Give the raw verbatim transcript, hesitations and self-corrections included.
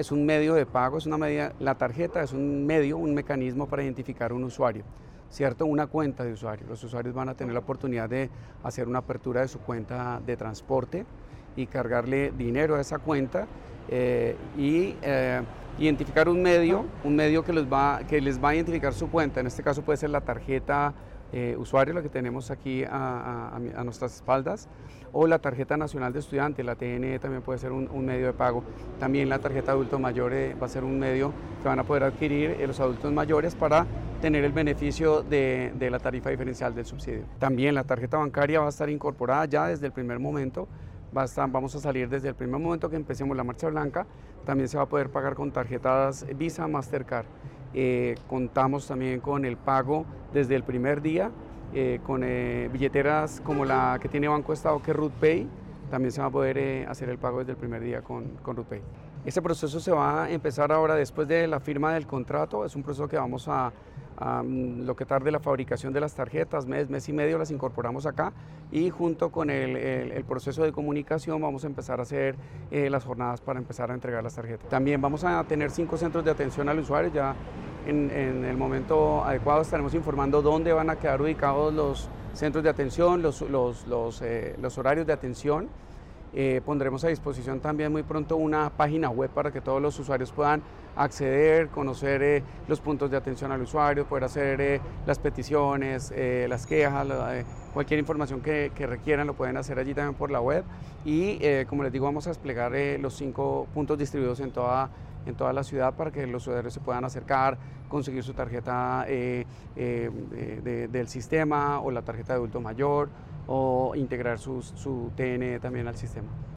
es un medio de pago, es una medida, la tarjeta es un medio, un mecanismo para identificar un usuario, ¿cierto? Una cuenta de usuario. Los usuarios van a tener la oportunidad de hacer una apertura de su cuenta de transporte y cargarle dinero a esa cuenta eh, y eh, identificar un medio, un medio que les, va, que les va a identificar su cuenta. En este caso puede ser la tarjeta eh, usuario, la que tenemos aquí a, a, a nuestras espaldas, o la tarjeta nacional de estudiante, la T N E también puede ser un, un medio de pago. También la tarjeta adulto mayor eh, va a ser un medio que van a poder adquirir eh, los adultos mayores para tener el beneficio de, de la tarifa diferencial del subsidio. También la tarjeta bancaria va a estar incorporada ya desde el primer momento. Va a estar, vamos a salir desde el primer momento que empecemos la marcha blanca. También se va a poder pagar con tarjetas Visa, Mastercard. Eh, contamos también con el pago desde el primer día, eh, con eh, billeteras como la que tiene Banco Estado, que es RutPay. También se va a poder eh, hacer el pago desde el primer día con, con RutPay. Este proceso se va a empezar ahora después de la firma del contrato. Es un proceso que vamos a, a lo que tarde la fabricación de las tarjetas, mes, mes y medio las incorporamos acá, y junto con el, el, el proceso de comunicación vamos a empezar a hacer eh, las jornadas para empezar a entregar las tarjetas. También vamos a tener cinco centros de atención al usuario. Ya en, en el momento adecuado estaremos informando dónde van a quedar ubicados los centros de atención, los, los, los, eh, los horarios de atención. Eh, pondremos a disposición también muy pronto una página web para que todos los usuarios puedan acceder, conocer eh, los puntos de atención al usuario, poder hacer eh, las peticiones, eh, las quejas, la, eh, cualquier información que, que requieran lo pueden hacer allí también por la web. Y eh, como les digo, vamos a desplegar eh, los cinco puntos distribuidos en toda, en toda la ciudad para que los usuarios se puedan acercar, conseguir su tarjeta eh, eh, de, del sistema o la tarjeta de adulto mayor, o integrar su, su T N E también al sistema.